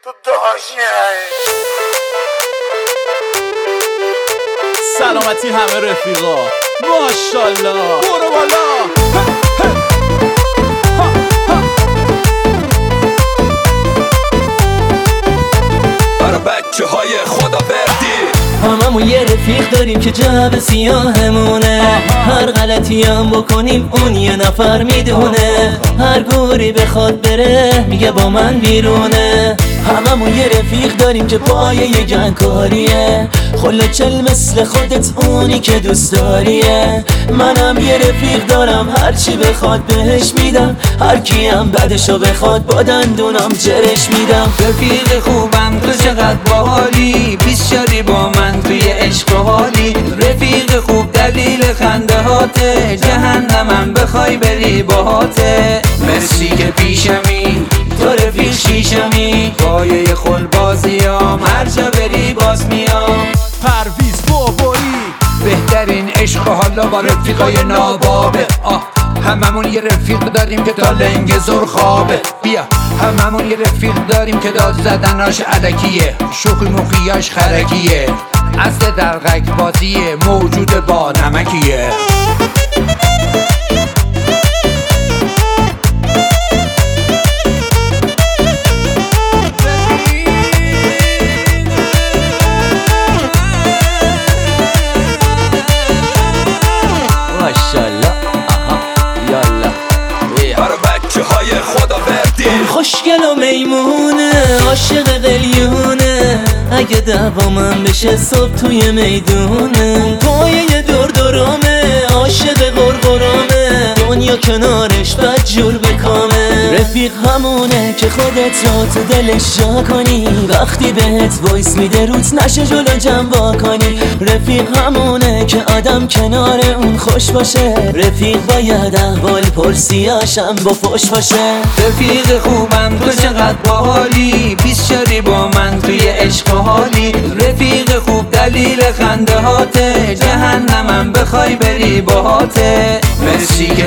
تو داشیه. سلامتی همه رفیقا، ماشالله برو بالا. برا بچه های خدا بردی هممون یه رفیق داریم که جعب سیاهمونه. هر غلطی هم بکنیم اون یه نفر میدونه. هر گوری بخواد بره میگه با من بیرونه. هممون یه رفیق داریم که پایه یه گنگکاریه. خله چل مثل خودت اونی که دوست داریه. منم یه رفیق دارم هرچی بخواد بهش میدم. هر کی هم بدشو بخواد با دندونم جرش میدم. رفیق خوبم تو چقدر باحالی، بیشتری با من توی عشق و حالی. رفیق خوب دلیل خنده هاته، جهنمم بخوای بری باهاته. مرسی که پیشمی تو رفیق شیشمی، پایه خل بازیام هر جا بری باز میام. پرویز بابایی بهترین عشق و حالا با رفیقای نابابه. هممون یه رفیق داریم که تا لنگ زور خوابه. بیا هممون یه رفیق داریم که داد زدناش علکیه، شوخی موخیاش خرکیه، اصل دلغک بازیه، موجود با نمکیه. ماشالله یالا. برا بچه های خدا بردی خوشگل و میمونه، عاشق قلیونه. اگه دوامم بشه صبح توی میدونه. پایه دور دورامه، عاشق قرقرامه. دنیا کنارش بد جور بکامه. رفیق همونه که خودت را تو دلش جا کنی. وقتی بهت وایس میده روت نشه جلو جنبا کنی. رفیق همونه که آدم کنار اون خوش باشه. رفیق باید احوال پرسیاشم با فوش باشه. رفیق خوبم تو چقدر باحالی، بیشتری با من توی عشق و حالی. رفیق خوب دلیل خنده هاته، جهنمم بخوای بری باهاته. مرسی که